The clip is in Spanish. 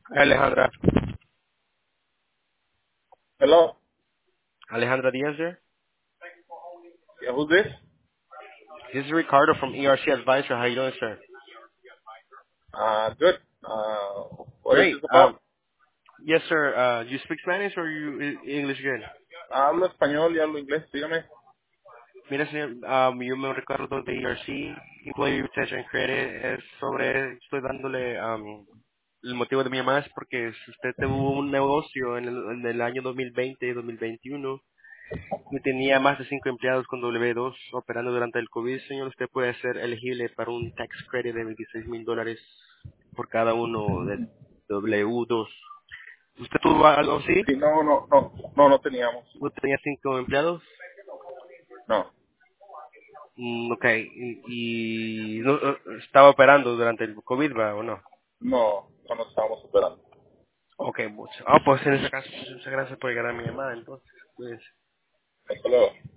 Alejandra. Hello. Alejandra Diaz there. Yeah, who's this? This is Ricardo from ERC Advisor. How you doing, sir? Good. What is Great. this about? Yes, sir. You speak Spanish or you English good? Hablo español y hablo inglés, dígame. Mira, señor, yo me recuerdo de ERC, Employee Retention Credit, es sobre, estoy dándole, el motivo de mi llamada es porque si usted tuvo un negocio en el año 2020 y 2021 y tenía más de 5 empleados con W2 operando durante el COVID, señor, usted puede ser elegible para un tax credit de $26,000 por cada uno de W2. ¿Usted tuvo algo así? Sí, no teníamos. ¿Usted tenía 5 empleados? No, Ok, y no, estaba operando durante el COVID, ¿va? ¿O no? no nos estábamos superando. Ok, mucho. Pues en ese caso, muchas gracias por llegar a mi llamada, entonces, pues. Hasta luego.